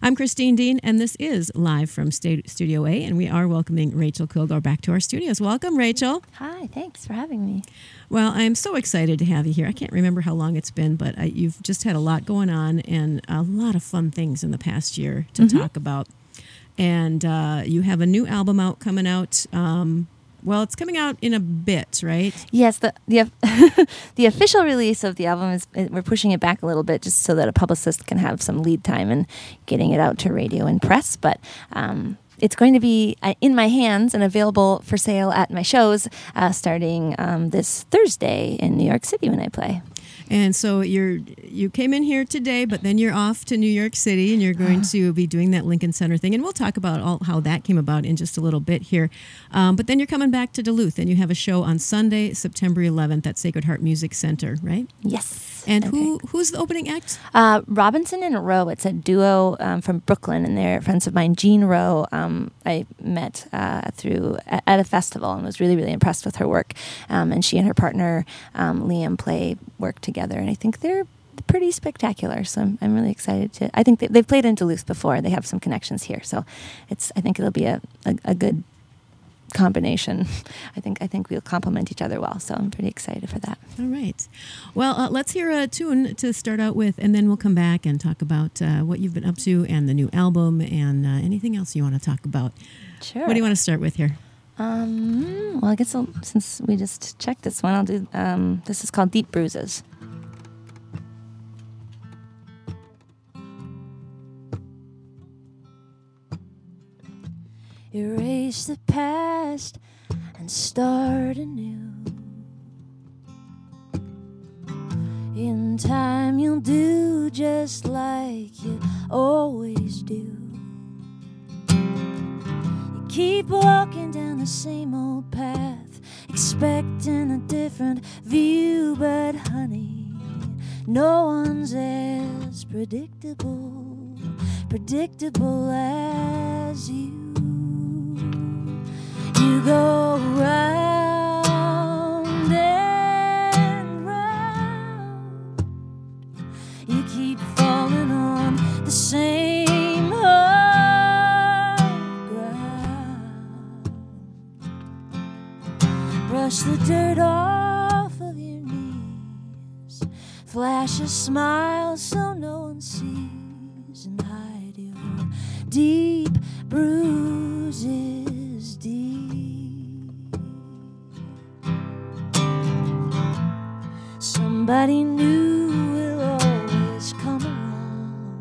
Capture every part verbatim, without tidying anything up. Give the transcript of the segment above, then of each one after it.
I'm Christine Dean, and this is live from Sta- Studio A, and we are welcoming Rachel Kilgore back to our studios. Welcome, Rachel. Hi, thanks for having me. Well, I'm so excited to have you here. I can't remember how long it's been, but I, you've just had a lot going on and a lot of fun things in the past year to Mm-hmm. talk about. And uh, you have a new album out coming out. Um, well, it's coming out in a bit, right? Yes, the the the official release of the album is we're pushing it back a little bit just so that a publicist can have some lead time in getting it out to radio and press. But um, it's going to be uh, in my hands and available for sale at my shows uh, starting um, this Thursday in New York City when I play. And so you're you came in here today, but then you're off to New York City, and you're going to be doing that Lincoln Center thing. And we'll talk about all how that came about in just a little bit here. Um, but then you're coming back to Duluth, and you have a show on Sunday, September eleventh at Sacred Heart Music Center, right? Yes. And Okay. who who's the opening act? Uh, Robinson and Rowe. It's a duo um, from Brooklyn, and they're friends of mine. Jean Rowe, um, I met uh, through at, at a festival and was really, really impressed with her work. Um, and she and her partner um, Liam play work together, and I think they're pretty spectacular. So I'm, I'm really excited to. I think they, they've played in Duluth before. They have some connections here, so it's. I think it'll be a, a, a good combination. I think I think we'll complement each other well, so I'm pretty excited for that. All right. Well, uh, let's hear a tune to start out with, and then we'll come back and talk about uh, what you've been up to and the new album and uh, anything else you want to talk about. Sure. What do you want to start with here? Um, well, I guess I'll, since we just checked this one, I'll do. Um, this is called Deep Bruises. Erase the past and start anew. In time you'll do just like you always do. You keep walking down the same old path, expecting a different view, but honey, no one's as predictable, predictable as you. You go round and round. You keep falling on the same hard ground. Brush the dirt off of your knees. Flash a smile so no one sees, and hide your deep bruises deep. Somebody new will always come along,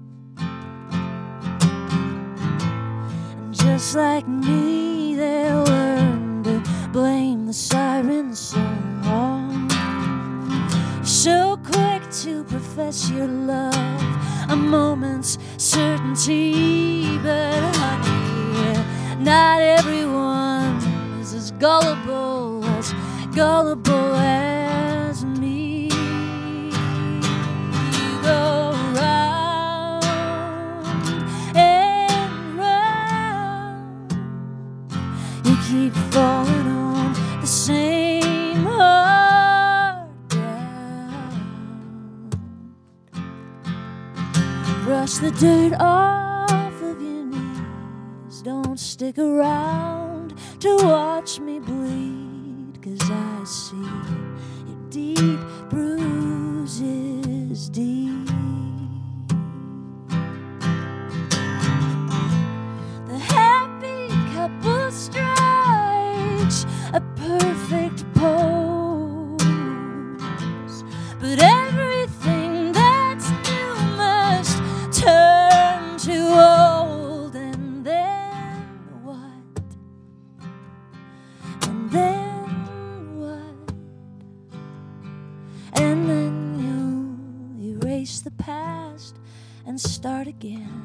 and just like me, they'll learn to blame the siren song. So quick to profess your love, a moment's certainty, but honey, not everyone is as gullible, as gullible as me. You go round and round. You keep falling on the same hard ground. Brush the dirt off of your knees. Don't stick around to watch me bleed, 'cause I see your deep bruises deep. The happy couple strikes a perfect pose, but everything that's new must turn to old. And then what? And then what? And then you'll erase the past and start again.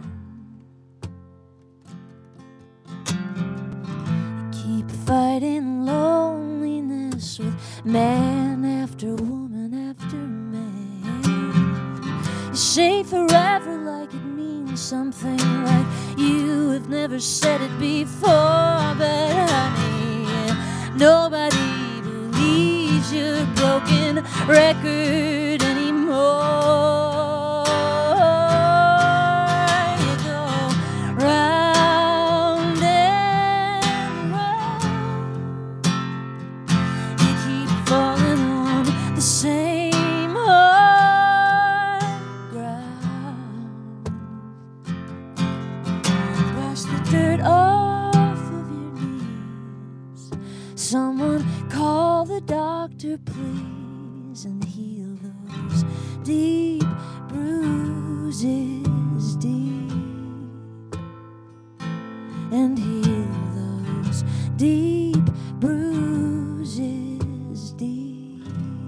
You keep fighting loneliness with man after woman after man. You say forever like it means something, like you have never said it before, but honey, nobody believes your broken record anymore. You go please, and heal those deep bruises deep, and heal those deep bruises deep.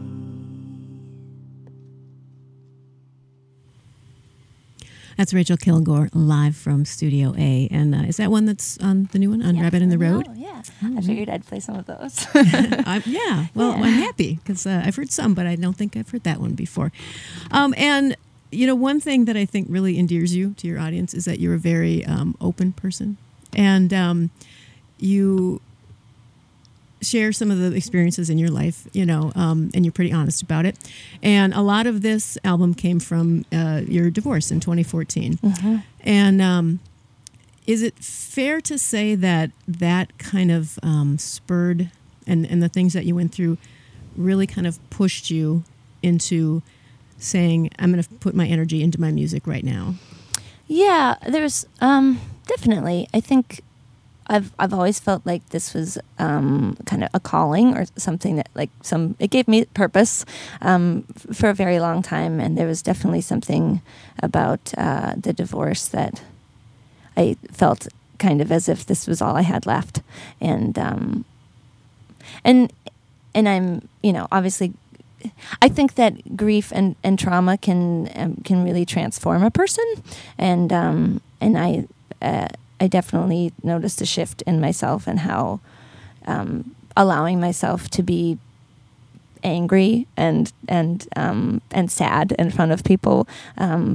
That's Rachel Kilgore live from Studio A. And uh, is that one that's on the new one, on Yeah, Rabbit in the Road? Oh, yeah. Mm-hmm. I figured I'd play some of those. I'm, yeah, well, Yeah. I'm happy because uh, I've heard some, but I don't think I've heard that one before. Um, and, you know, one thing that I think really endears you to your audience is that you're a very um, open person. And um, you share some of the experiences in your life, you know, um, and you're pretty honest about it. And a lot of this album came from uh, your divorce in twenty fourteen. Mm-hmm. And um, is it fair to say that that kind of um, spurred and, and the things that you went through really kind of pushed you into saying, I'm going to put my energy into my music right now? Yeah, there's um, definitely. I think I've I've always felt like this was um, kind of a calling or something that like some it gave me purpose um, f- for a very long time, and there was definitely something about uh, the divorce that I felt kind of as if this was all I had left, and um, and and I'm you know obviously. I think that grief and, and trauma can um, can really transform a person, and um, and I uh, I definitely noticed a shift in myself and how um, allowing myself to be angry and and um, and sad in front of people um,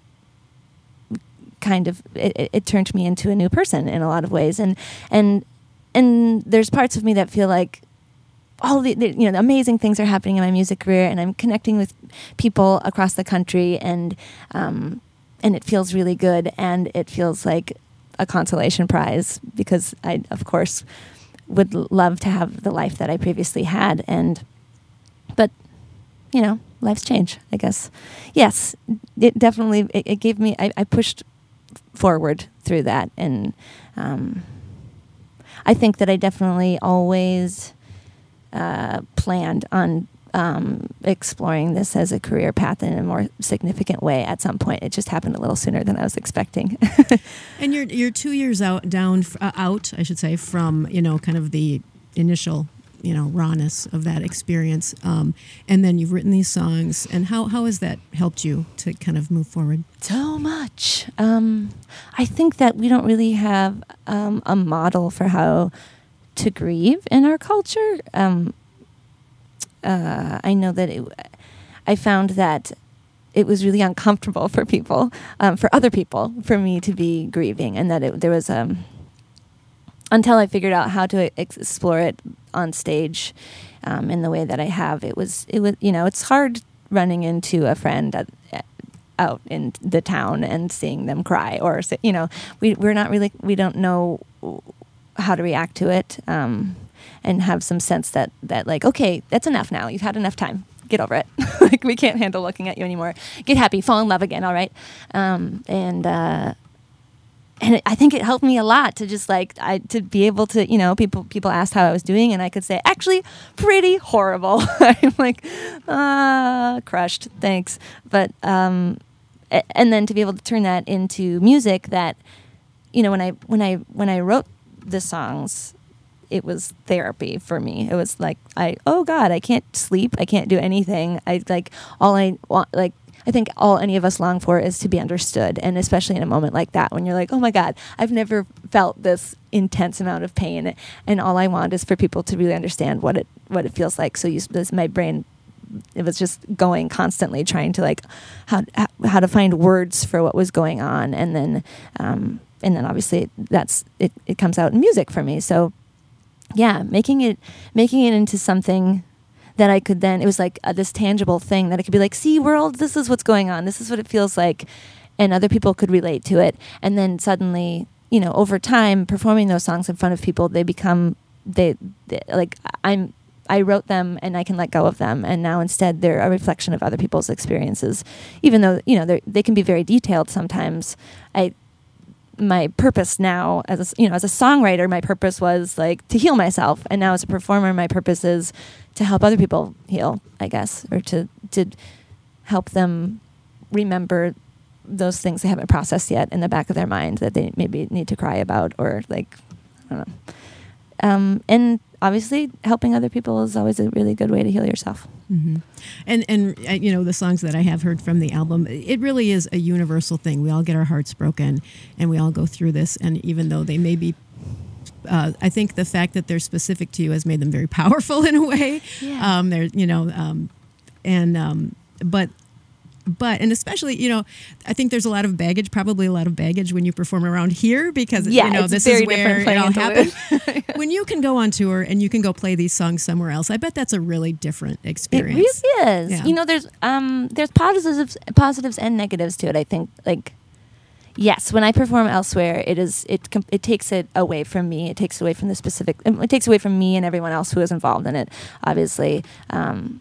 kind of it, it turned me into a new person in a lot of ways, and and and there's parts of me that feel like all the, the you know the amazing things are happening in my music career, and I'm connecting with people across the country, and um, and it feels really good, and it feels like a consolation prize because I, of course, would love to have the life that I previously had, and but you know, life's change, I guess. Yes, it definitely it, it gave me. I, I pushed forward through that, and um, I think that I definitely always. Uh, planned on um, exploring this as a career path in a more significant way at some point. It just happened a little sooner than I was expecting. And you're you're two years out down uh, out, I should say, from you know kind of the initial you know rawness of that experience, um, and then you've written these songs. And how how has that helped you to kind of move forward? So much. Um, I think that we don't really have um, a model for how to grieve in our culture. Um, uh, I know that it, I found that it was really uncomfortable for people, um, for other people, for me to be grieving, and that it, there was um, until I figured out how to explore it on stage um, in the way that I have. It was it was you know it's hard running into a friend at, out in the town and seeing them cry, or you know we we're not really we don't know how to react to it, um, and have some sense that, that like, okay, that's enough now. You've had enough time. Get over it. Like, we can't handle looking at you anymore. Get happy. Fall in love again, all right? Um, and uh, and it, I think it helped me a lot to just, like, I to be able to, you know, people people asked how I was doing, and I could say, actually, pretty horrible. I'm like, ah, crushed. Thanks. But, um, and then to be able to turn that into music that, you know, when I when I when I wrote the songs, it was therapy for me. It was like, I oh God, I can't sleep, I can't do anything. I like all I want, like I think all any of us long for is to be understood, and especially in a moment like that when you're like, oh my God, I've never felt this intense amount of pain, and all I want is for people to really understand what it what it feels like. So you, this, my brain, it was just going constantly trying to like how how to find words for what was going on, and then. Um, And then obviously that's it, it comes out in music for me. So yeah, making it making it into something that I could then, it was like a, this tangible thing that I could be like, see world, this is what's going on. This is what it feels like. And other people could relate to it. And then suddenly, you know, over time, performing those songs in front of people, they become, they, they like I'm, I wrote them and I can let go of them. And now instead they're a reflection of other people's experiences. Even though, you know, they can be very detailed sometimes. I, my purpose now as a, you know, as a songwriter, my purpose was like to heal myself. And now as a performer, my purpose is to help other people heal, I guess, or to, to help them remember those things they haven't processed yet in the back of their mind that they maybe need to cry about, or like, I don't know. Um, and obviously helping other people is always a really good way to heal yourself. Mm-hmm. And, and uh, you know, the songs that I have heard from the album, it really is a universal thing. We all get our hearts broken and we all go through this. And even though they may be, uh, I think the fact that they're specific to you has made them very powerful in a way. Yeah. Um, they're, you know, um, and, um, but But, and especially, you know, I think there's a lot of baggage, probably a lot of baggage when you perform around here because, yeah, you know, it's this very is where it all happens. When you can go on tour and you can go play these songs somewhere else, I bet that's a really different experience. It really is. Yeah. You know, there's um, there's positives, positives and negatives to it, I think. Like, yes, when I perform elsewhere, it is it com- it takes it away from me. It takes it away from the specific, it takes away from me and everyone else who is involved in it, obviously. Um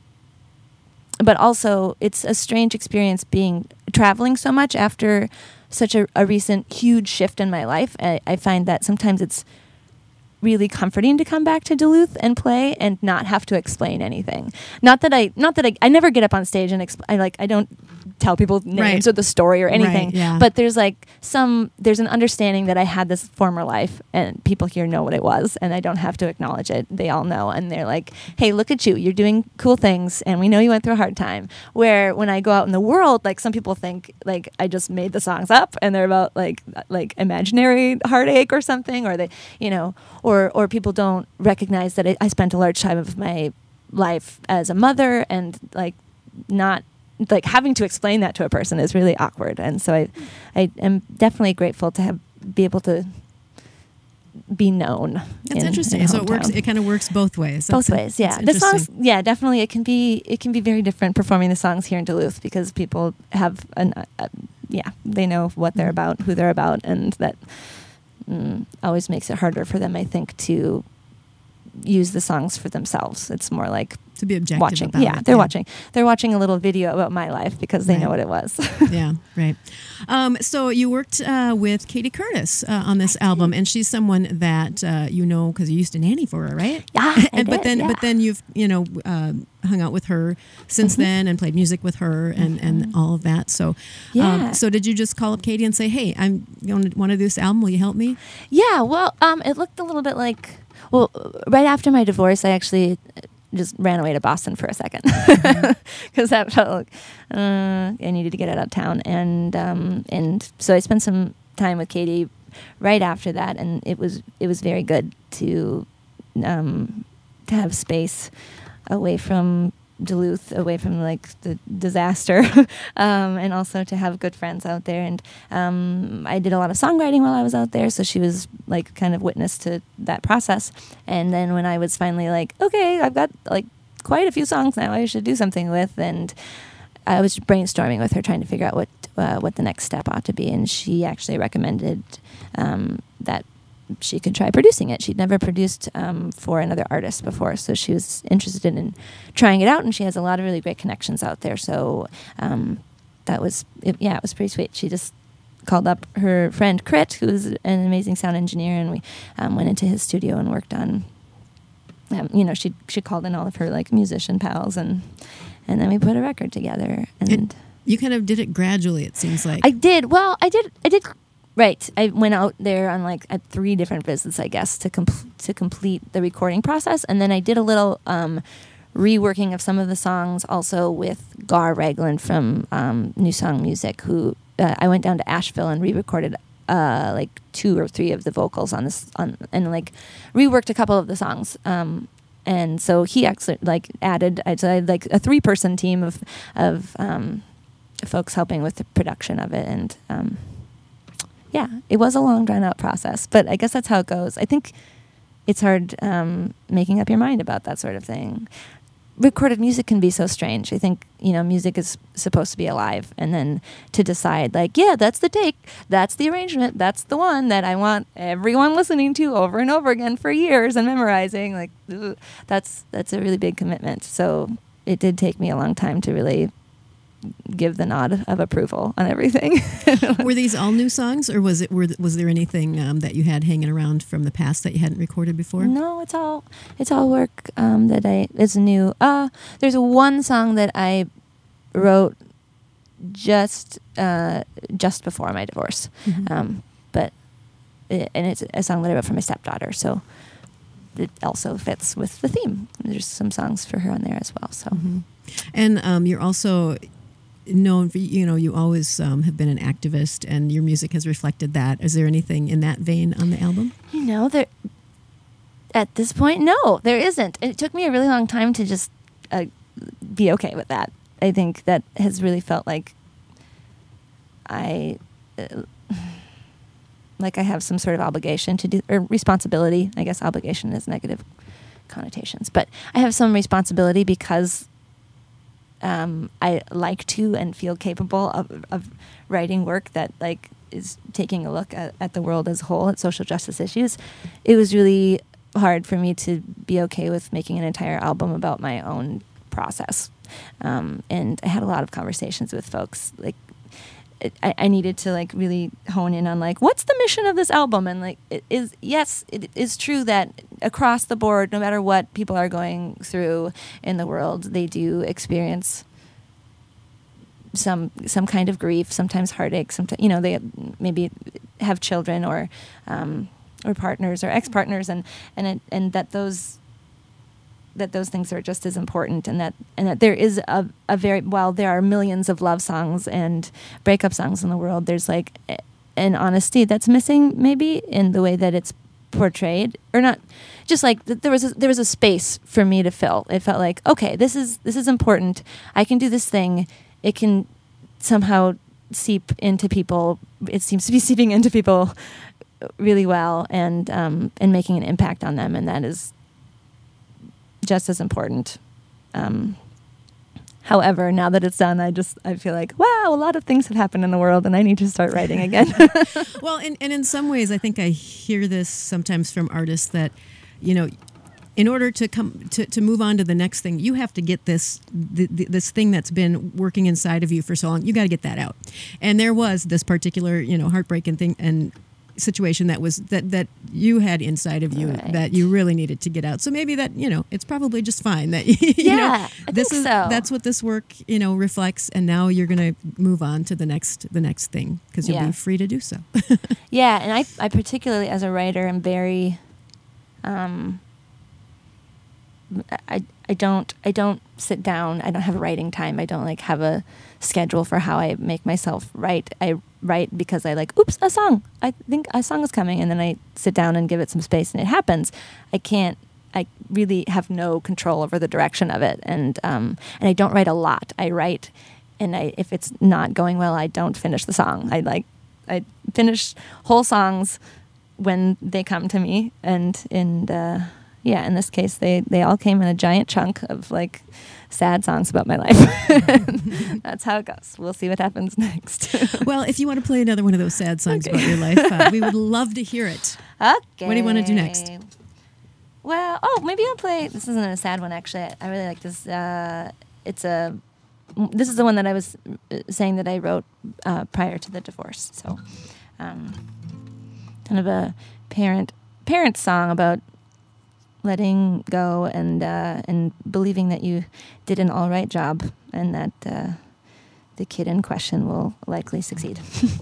But also, it's a strange experience being traveling so much after such a, a recent huge shift in my life. I, I find that sometimes it's really comforting to come back to Duluth and play and not have to explain anything. Not that I, not that I, I never get up on stage and exp- I like I don't tell people names Right. or the story or anything. Right, yeah. But there's like some, there's an understanding that I had this former life and people here know what it was and I don't have to acknowledge it. They all know. And they're like, hey, look at you. You're doing cool things and we know you went through a hard time. Where when I go out in the world, like some people think like I just made the songs up and they're about like, like imaginary heartache or something, or they, you know, or, or people don't recognize that I, I spent a large time of my life as a mother and like not, like having to explain that to a person is really awkward. And so I, I am definitely grateful to have, be able to be known. That's in, interesting. in So it works, hometown. it kind of works both ways. Both That's ways, a, yeah. The songs, yeah, definitely. It can be, it can be very different performing the songs here in Duluth because people have an, uh, yeah, they know what they're about, who they're about, and that mm, always makes it harder for them, I think, to use the songs for themselves. It's more like to be objective watching. about Yeah, it. they're watching. They're watching a little video about my life because they Right. know what it was. Yeah, right. Um, so you worked uh, with Katie Curtis uh, on this album, and she's someone that uh, you know because you used to nanny for her, right? Yeah, I and but did, then yeah. but then you've you know uh, hung out with her since Mm-hmm. then and played music with her and, and all of that. So Yeah. um, so did you just call up Katie and say, hey, I'm going to want to do this album? Will you help me? Yeah, well, um, it looked a little bit like, well, right after my divorce, I actually just ran away to Boston for a second because that felt like uh, I needed to get out of town, and um, and so I spent some time with Katie right after that, and it was it was very good to um, to have space away from Duluth, away from like the disaster, um, and also to have good friends out there. And um, I did a lot of songwriting while I was out there, so she was like kind of witness to that process. And then when I was finally like, okay, I've got like quite a few songs now I should do something with, and I was brainstorming with her trying to figure out what uh, what the next step ought to be. And she actually recommended um, that she could try producing it. She'd never produced um, for another artist before, so she was interested in trying it out, and she has a lot of really great connections out there. So um, that was, it, yeah, it was pretty sweet. She just called up her friend Crit, who's an amazing sound engineer, and we um, went into his studio and worked on, um, you know, she she called in all of her like musician pals, and and then we put a record together. And It, you kind of did it gradually, it seems like. I did. Well, I did. I did. Right. I went out there on like at three different visits, I guess, to com- to complete the recording process, and then I did a little um, reworking of some of the songs, also with Gar Ragland from um, New Song Music, who uh, I went down to Asheville and re-recorded uh, like two or three of the vocals on this, on and like reworked a couple of the songs. Um, and so he actually like added, I'd say like a three-person team of of um, folks helping with the production of it, and. Um, Yeah, it was a long, drawn-out process, but I guess that's how it goes. I think it's hard um, making up your mind about that sort of thing. Recorded music can be so strange. I think, you know, music is supposed to be alive, and then to decide, like, yeah, that's the take, that's the arrangement, that's the one that I want everyone listening to over and over again for years and memorizing, like, ugh, that's that's a really big commitment. So it did take me a long time to really give the nod of approval on everything. Were these all new songs, or was it were, was there anything um, that you had hanging around from the past that you hadn't recorded before? No, it's all it's all work um, that I is new. Uh, there's one song that I wrote just uh, just before my divorce, Mm-hmm. um, but it, and it's a song that I wrote for my stepdaughter, so it also fits with the theme. There's some songs for her on there as well. So, mm-hmm. And um, you're also known for, you know, you always um, have been an activist, and your music has reflected that. Is there anything in that vein on the album? You know, there at this point, no, there isn't. It took me a really long time to just uh, be okay with that. I think that has really felt like I, uh, like I have some sort of obligation to do, or responsibility. I guess obligation is negative connotations, but I have some responsibility because um, I like to and feel capable of, of writing work that like is taking a look at, at the world as a whole, at social justice issues. It was really hard for me to be okay with making an entire album about my own process. Um, and I had a lot of conversations with folks. Like, it, I, I needed to like really hone in on like, what's the mission of this album? And like, it is, yes, it is true that across the board, no matter what people are going through in the world, they do experience some some kind of grief, sometimes heartache, sometimes, you know, they maybe have children or um, or partners or ex-partners, and and it, and that those that those things are just as important, and that and that there is a, a very, while there are millions of love songs and breakup songs in the world, there's like an honesty that's missing maybe in the way that it's portrayed, or not, just like there was a, there was a space for me to fill. It felt like, okay, this is this is important. I can do this thing. It can somehow seep into people. It seems to be seeping into people really well, and um, and making an impact on them, and that is just as important. Um, however, now that it's done, I just I feel like, wow, a lot of things have happened in the world, and I need to start writing again. Well, and, and in some ways, I think I hear this sometimes from artists that, you know, in order to come to, to move on to the next thing, you have to get this the, the, this thing that's been working inside of you for so long. You got to get that out. And there was this particular, you know, heartbreaking thing and situation that was that that you had inside of you, right, that you really needed to get out. So maybe that, you know, it's probably just fine that you yeah, know, I this think is so. That's what this work, you know, reflects. And now you're going to move on to the next the next thing, because you'll yeah. be free to do so. Yeah, and I I particularly as a writer am very. Um, I I don't I don't sit down. I don't have a writing time. I don't like have a schedule for how I make myself write. I write because I like, oops, a song. I think a song is coming, and then I sit down and give it some space, and it happens. I can't. I really have no control over the direction of it, and um and I don't write a lot. I write, and I if it's not going well, I don't finish the song. I like I finish whole songs when they come to me, and and. Uh, Yeah, in this case, they, they all came in a giant chunk of, like, sad songs about my life. That's how it goes. We'll see what happens next. Well, if you want to play another one of those sad songs okay. about your life, uh, we would love to hear it. Okay. What do you want to do next? Well, oh, maybe I'll play, this isn't a sad one, actually. I really like this. Uh, it's a, this is the one that I was saying that I wrote uh, prior to the divorce. So, um, kind of a parent parent song about letting go and uh, and believing that you did an all right job, and that uh, the kid in question will likely succeed.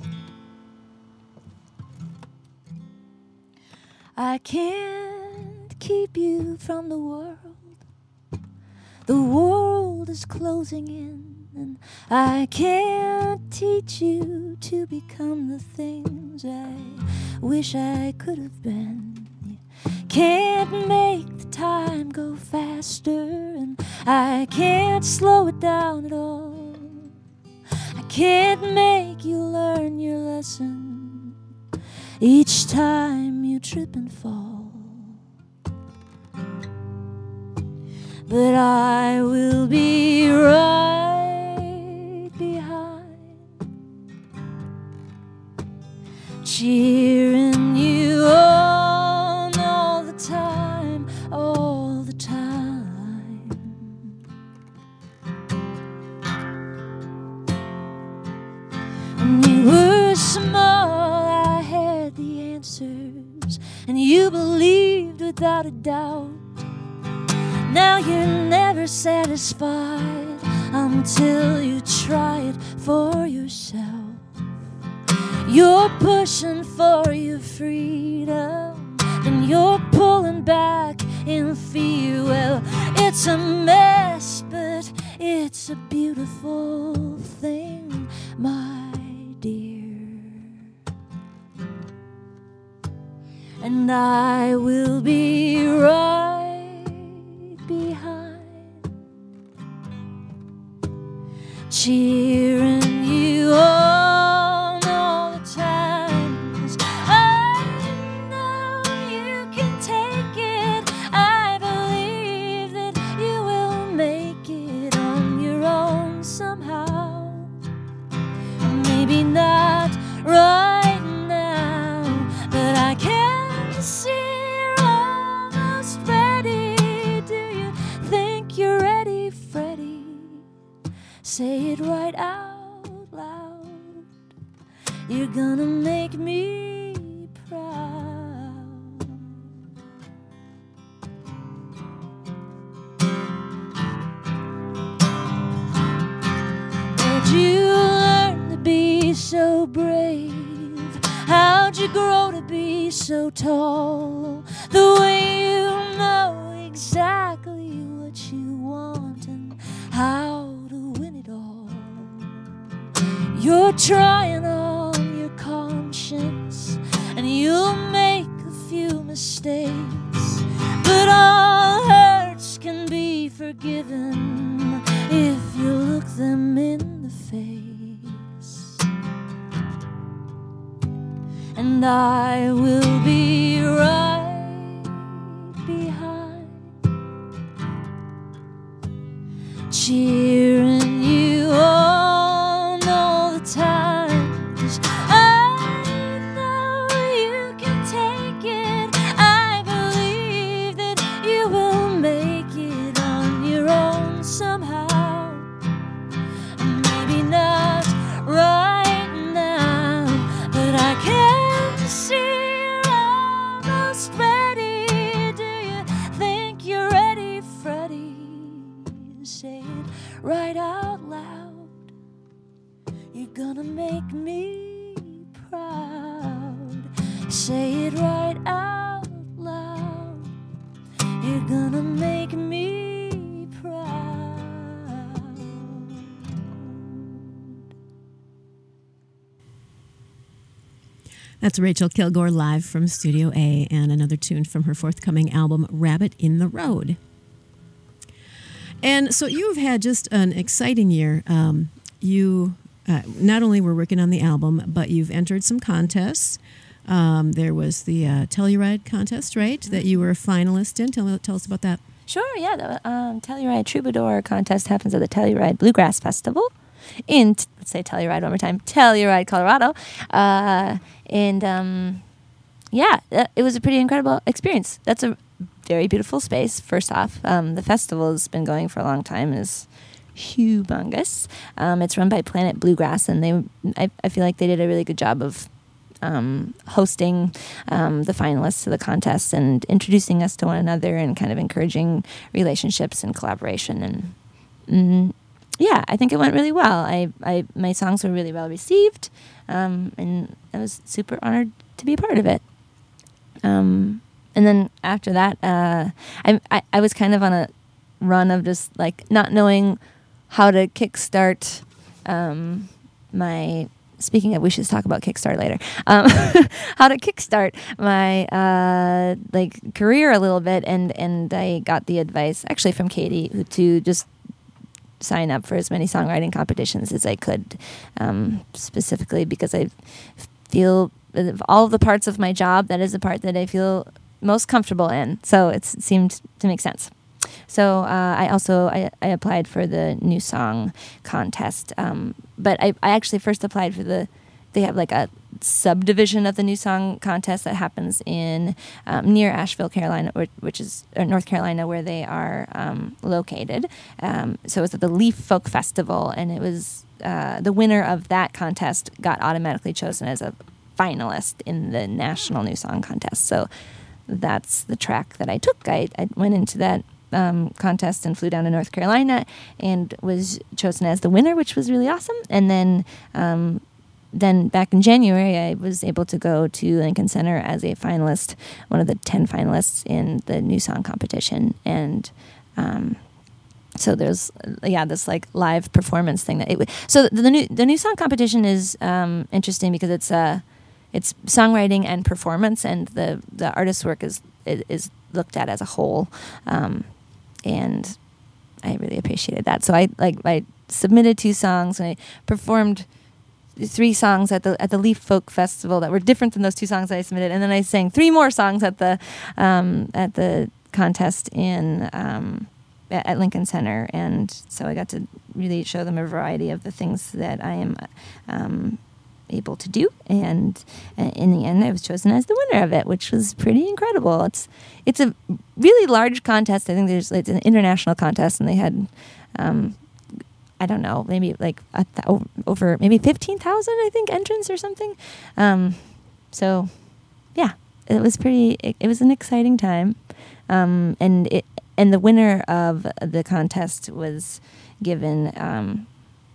I can't keep you from the world. The world is closing in, and I can't teach you to become the things I wish I could have been. Can't make the time go faster, and I can't slow it down at all. I can't make you learn your lesson each time you trip and fall. But I will be right behind, cheering you on. All the time. and you believed without a doubt. Now you're never satisfied until you try it for yourself. You're pushing for your freedom, and you're pulling back in fear. Well, it's a mess, but it's a beautiful thing, my dear. And I will be right behind, cheering you on all the time. 'Cause I know you can take it. I believe that you will make it on your own somehow. Maybe not right now, but I can see you're almost ready. Do you think you're ready, Freddie? Say it right out loud. You're gonna make me proud. Where'd you learn to be so brave? How'd you grow to be so tall? The way you know exactly what you want and how to win it all. You're trying on your conscience, and you'll make a few mistakes, but all hurts can be forgiven if you look them in the face. And I will be right behind, cheering you on all the time. 'Cause I know you can take it. I believe that you will make it on your own somehow. Maybe not right now, but I can see you're almost ready. Do you think you're ready, Freddie? Say it right out loud. You're gonna make me proud. Say it right out loud. You're gonna make me proud. That's Rachel Kilgore live from Studio A, and another tune from her forthcoming album, Rabbit in the Road. And so you've had just an exciting year. Um, you uh, not only were working on the album, but you've entered some contests. Um, there was the uh, Telluride contest, right, that you were a finalist in. Tell, tell us about that. Sure, yeah. The um, Telluride Troubadour contest happens at the Telluride Bluegrass Festival in, let's say Telluride one more time, Telluride, Colorado. Uh, and um, yeah, it was a pretty incredible experience. That's a very beautiful space, first off. Um, the festival has been going for a long time and is humongous. Um, it's run by Planet Bluegrass, and they, I, I feel like they did a really good job of um, hosting um, the finalists to the contest and introducing us to one another and kind of encouraging relationships and collaboration. And mm, yeah, I think it went really well. I, I my songs were really well received, um, and I was super honored to be a part of it. Um, and then after that, uh, I, I I was kind of on a run of just like not knowing how to kickstart um, my. Speaking of, we should talk about Kickstart later. Um, how to kickstart my uh, like career a little bit, and and I got the advice actually from Katie who, to just sign up for as many songwriting competitions as I could, um, specifically because I feel of all of the parts of my job, that is the part that I feel most comfortable in. So it's, it seemed to make sense. So uh, I also I, I applied for the new song contest, um, but I, I actually first applied for the. They have like a subdivision of the new song contest that happens in um, near Asheville, Carolina, which is or North Carolina, where they are um, located. Um, so it was at the Leaf Folk Festival, and it was uh, the winner of that contest got automatically chosen as a finalist in the National New Song Contest. So that's the track that I took. I, I went into that um, contest and flew down to North Carolina and was chosen as the winner, which was really awesome. And then um, then back in January, I was able to go to Lincoln Center as a finalist, one of the ten finalists in the New Song competition. And um, so there's, yeah, this like live performance thing. That it, so the, the new the New Song competition is um, interesting because it's uh, it's songwriting and performance, and the, the artist's work is is looked at as a whole. Um, and I really appreciated that. So I like I submitted two songs and I performed three songs at the at the Leaf Folk Festival that were different than those two songs that I submitted, and then I sang three more songs at the um, at the contest in um, at Lincoln Center, and so I got to really show them a variety of the things that I am um, able to do, and uh, in the end, I was chosen as the winner of it, which was pretty incredible. It's it's a really large contest. I think there's it's an international contest, and they had. Um, I don't know, maybe like a th- over maybe fifteen thousand, I think, entrants or something. Um, so, yeah, it was pretty, it, it was an exciting time. Um, and it and the winner of the contest was given um,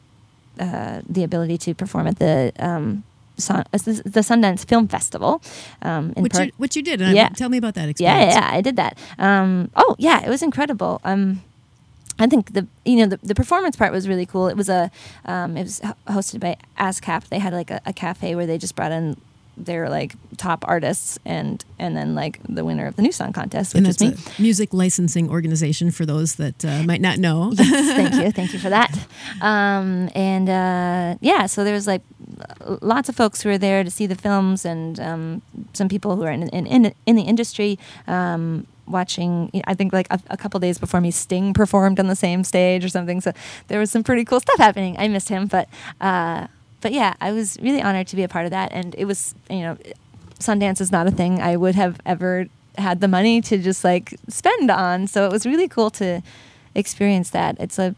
uh, the ability to perform at the um, Sun, uh, the Sundance Film Festival. Um, in which, part, you, which you did. And yeah. I, tell me about that experience. Yeah, yeah, I did that. Um, oh, yeah, it was incredible. Um, I think the you know the, the performance part was really cool. It was a um, it was hosted by ASCAP. They had like a, a cafe where they just brought in their like top artists and and then like the winner of the New Song Contest, which and was that's me. A music licensing organization for those that uh, might not know. Yes, thank you, thank you for that. Um, and uh, yeah, so there was like lots of folks who were there to see the films, and um, some people who are in in in, in the industry. Um, watching, I think like a, a couple days before me, Sting performed on the same stage or something. So there was some pretty cool stuff happening. I missed him, but uh, but yeah, I was really honored to be a part of that. And it was, you know, Sundance is not a thing I would have ever had the money to just like spend on. So it was really cool to experience that. It's a,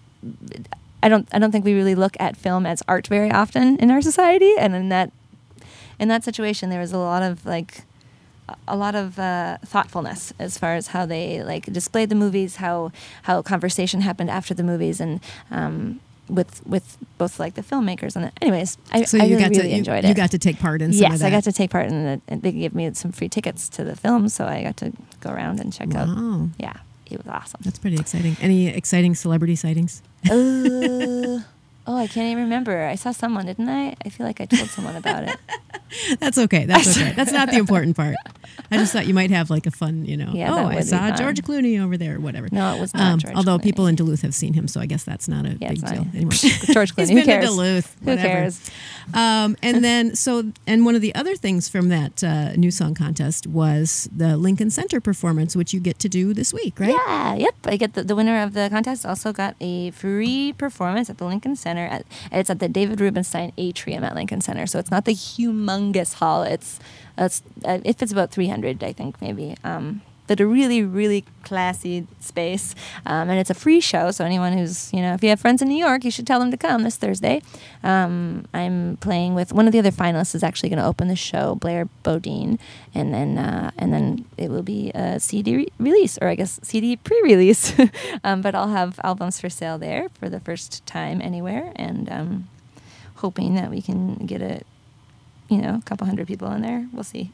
I don't, I don't think we really look at film as art very often in our society. And in that, in that situation, there was a lot of like, a lot of uh, thoughtfulness as far as how they like displayed the movies, how how conversation happened after the movies, and um, with with both like the filmmakers and the, anyways, I, so I you really, got really to, you, enjoyed it. You got to take part in some yes, of that. I got to take part in it, and they gave me some free tickets to the film, so I got to go around and check wow. out. Yeah, it was awesome. That's pretty exciting. Any exciting celebrity sightings? Uh, oh, I can't even remember. I saw someone, didn't I? I feel like I told someone about it. That's okay. That's okay. That's not the important part. I just thought you might have like a fun, you know, Yeah, oh, that I would saw be fun. George Clooney over there, or whatever. No, it was not Um, George although Clooney. people in Duluth have seen him, so I guess that's not a Yeah, big it's deal fine. anymore. George Clooney, He's who been cares? to Duluth. Who Whatever. cares? Um, and then, so, and one of the other things from that uh, New Song Contest was the Lincoln Center performance, which you get to do this week, right? Yeah, yep. I get the, the winner of the contest also got a free performance at the Lincoln Center. At, it's at the David Rubenstein Atrium at Lincoln Center. So it's not the humongous hall. It's, it's uh, it fits about three hundred, I think, maybe. Um, but a really, really classy space. Um, and it's a free show, so anyone who's, you know, if you have friends in New York, you should tell them to come this Thursday. Um, I'm playing with, one of the other finalists is actually going to open the show, Blair Bodine, and then uh, and then it will be a C D re- release, or I guess C D pre-release. um, but I'll have albums for sale there for the first time anywhere, and um, hoping that we can get a you know, a couple hundred people in there. We'll see.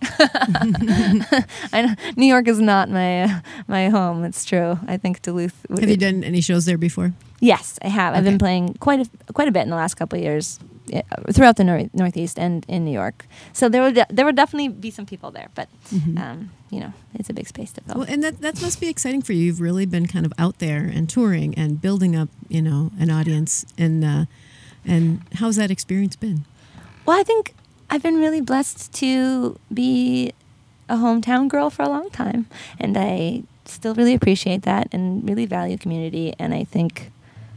I know, New York is not my uh, my home. It's true. I think Duluth. Have you done any shows there before? Yes, I have. Okay. I've been playing quite a quite a bit in the last couple of years, yeah, throughout the nor- Northeast and in New York. So there will de- there will definitely be some people there, but Mm-hmm. um, you know, it's a big space to fill. Well, and that that must be exciting for you. You've really been kind of out there and touring and building up, you know, an audience. And uh, and how's that experience been? Well, I think I've been really blessed to be a hometown girl for a long time, and I still really appreciate that and really value community. And I think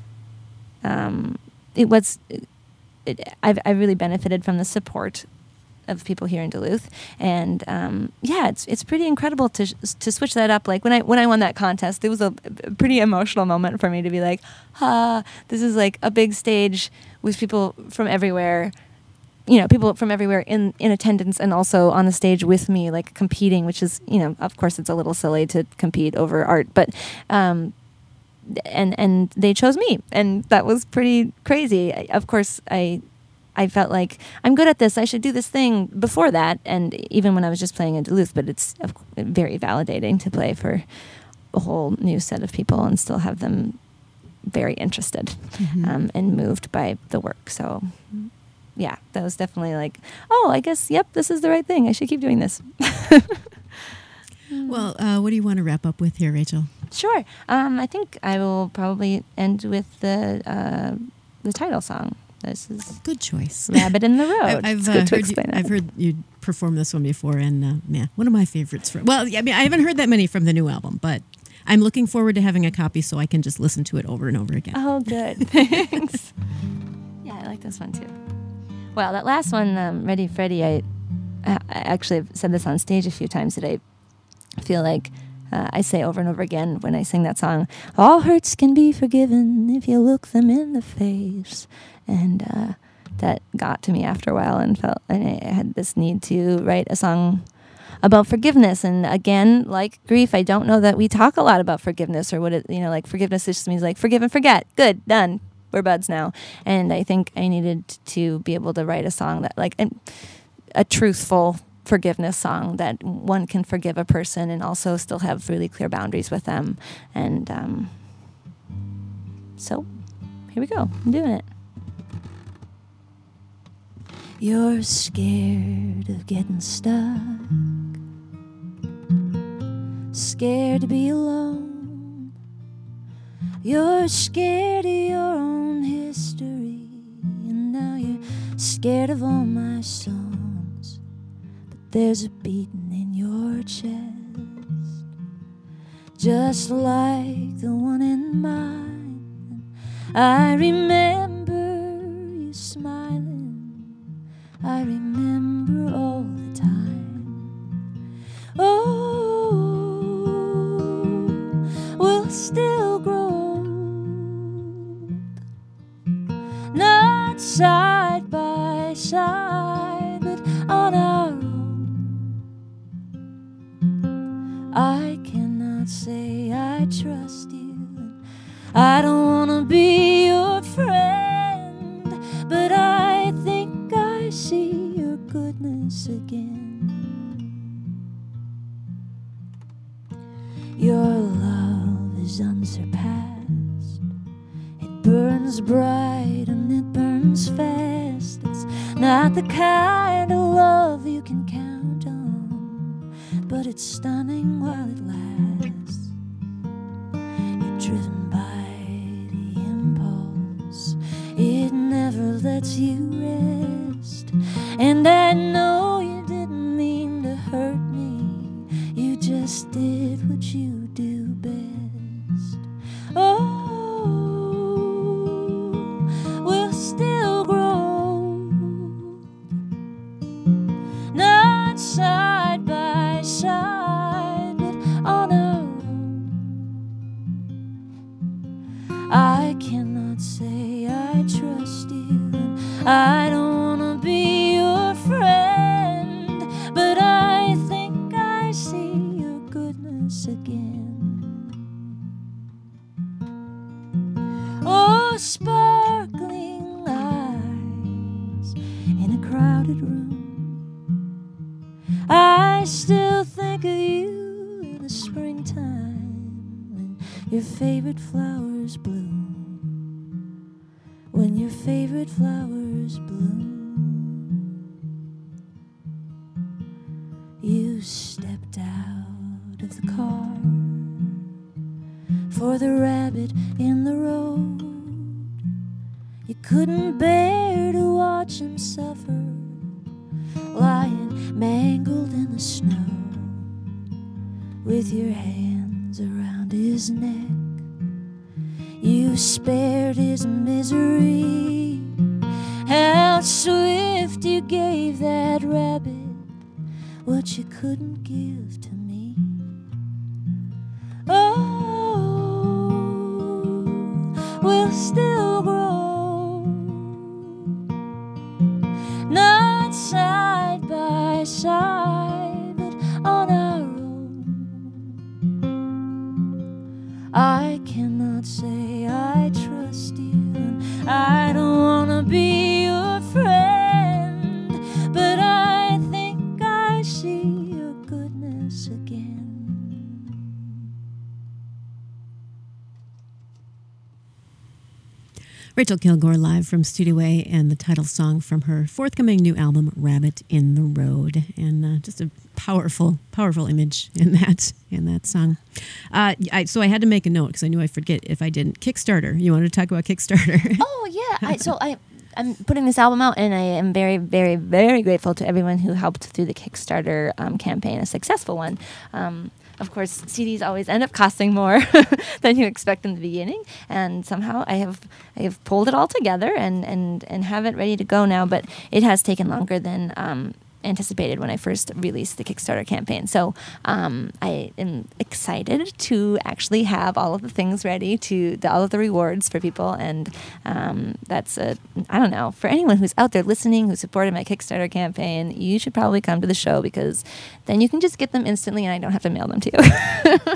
um, it was it, I've I've really benefited from the support of people here in Duluth, and um, yeah, it's it's pretty incredible to to switch that up. Like when I when I won that contest, it was a, a pretty emotional moment for me to be like, ah, this is like a big stage with people from everywhere you know, people from everywhere in, in attendance and also on the stage with me, like competing, which is, you know, of course it's a little silly to compete over art, but, um, and, and they chose me, and that was pretty crazy. I, of course, I, I felt like I'm good at this. I should do this thing before that. And even when I was just playing in Duluth, but it's very validating to play for a whole new set of people and still have them very interested, mm-hmm. um, and moved by the work. So yeah, that was definitely like, oh, I guess, yep, this is the right thing. I should keep doing this. Well, uh, what do you want to wrap up with here, Rachel? Sure. Um, I think I will probably end with the uh, the title song. This is good choice. Rabbit in the Road. I, I've, it's uh, good to heard explain you, that. I've heard you perform this one before, and uh, yeah, one of my favorites. From, well, I mean, I haven't heard that many from the new album, but I'm looking forward to having a copy so I can just listen to it over and over again. Oh, good. Thanks. Yeah, I like this one too. Well, that last one, um, Ready Freddy, I, I actually have said this on stage a few times that I feel like uh, I say over and over again when I sing that song, all hurts can be forgiven if you look them in the face. And uh, that got to me after a while, and felt and I had this need to write a song about forgiveness. And again, like grief, I don't know that we talk a lot about forgiveness, or what it, you know, like forgiveness just means like forgive and forget. Good, done. We're buds now. And I think I needed to be able to write a song that like an, a truthful forgiveness song that one can forgive a person and also still have really clear boundaries with them. And um, so here we go. I'm doing it. You're scared of getting stuck, scared to be alone. You're scared of your own history, and now you're scared of all my songs. But there's a beating in your chest, just like the one in mine. I remember you smiling, I remember all the time. Oh, we'll still grow old, not side by side, but on our own. I cannot say I trust you, and I don't want to be your friend, but I think I see your goodness again. Your love is unsurpassed. It burns bright and it burns fast. It's not the kind of love you can count on, but it's stunning while it lasts. You're driven by the impulse, it never lets you rest. And I know you didn't mean to hurt me, you just did what you do best. Oh, we'll still grow, not side by side, but on our own. I cannot say I trust you, I don't want to be your friend, but I think I see your goodness again. Oh, sparkling eyes in a crowded room, I still think of you in the springtime when your favorite flowers bloom, when your favorite flowers bloom. You stepped out of the car for the rabbit in the road. You couldn't bear to watch him suffer, lying mangled in the snow, with your hands around his neck. You spared his misery. How swift you gave that rabbit what you couldn't give to me. Oh, we'll still grow, no fly, but on our own. I cannot say I trust you, and I don't wanna be your friend, but I think I see your goodness again. Rachel Kilgore live from Studio A, and the title song from her forthcoming new album, Rabbit in the Road. And uh, just a powerful, powerful image in that in that song. Uh, I, so I had to make a note because I knew I'd forget if I didn't. Kickstarter. You wanted to talk about Kickstarter? Oh, yeah. I, so I... I'm putting this album out, and I am very, very, very grateful to everyone who helped through the Kickstarter um, campaign, a successful one. Um, of course, C Ds always end up costing more than you expect in the beginning, and somehow I have I have pulled it all together and, and, and have it ready to go now. But it has taken longer than um, anticipated when I first released the Kickstarter campaign. So um, I am excited to actually have all of the things ready, to the, all of the rewards for people, and um, that's a, I don't know, for anyone who's out there listening who supported my Kickstarter campaign, you should probably come to the show, because then you can just get them instantly and I don't have to mail them to you.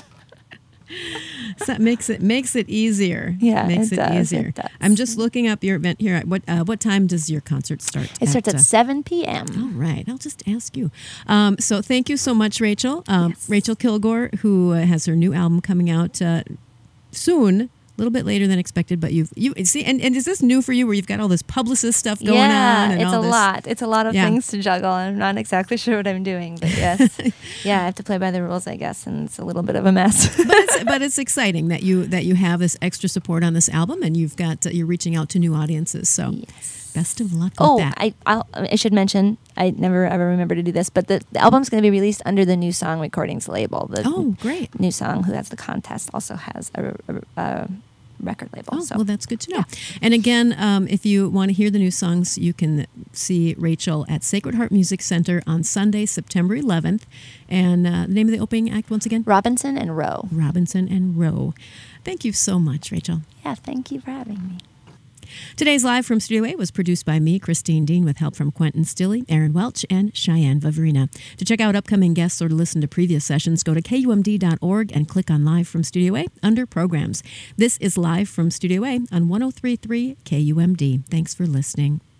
So that makes it makes it easier. Yeah, makes it it, does, easier. it does. I'm just looking up your event here. What uh, what time does your concert start? It starts at uh, seven p.m. All right, I'll just ask you. Um, so thank you so much, Rachel. Um, Yes. Rachel Kilgore, who uh, has her new album coming out uh, soon. A little bit later than expected, but you've you see, and, and is this new for you, where you've got all this publicist stuff going yeah, on? And it's all a this? lot. It's a lot of Yeah. things to juggle. I'm not exactly sure what I'm doing, but yes, yeah, I have to play by the rules, I guess, and it's a little bit of a mess. but it's but it's exciting that you that you have this extra support on this album, and you've got uh, you're reaching out to new audiences. So Yes. best of luck with Oh, that. I I'll, I should mention, I never ever remember to do this, but the, the album's going to be released under the New Song Recordings label. The oh, great. New Song, who has the contest, also has a, a, a record label. Oh, so well, that's good to know. And again, um, if you want to hear the new songs, you can see Rachel at Sacred Heart Music Center on Sunday, September eleventh. And uh, the name of the opening act, once again? Robinson and Rowe. Robinson and Rowe. Thank you so much, Rachel. Yeah, thank you for having me. Today's Live from Studio A was produced by me, Christine Dean, with help from Quentin Stilley, Aaron Welch, and Cheyenne Vavrina. To check out upcoming guests or to listen to previous sessions, go to K U M D dot org and click on Live from Studio A under Programs. This is Live from Studio A on one oh three point three K U M D. Thanks for listening.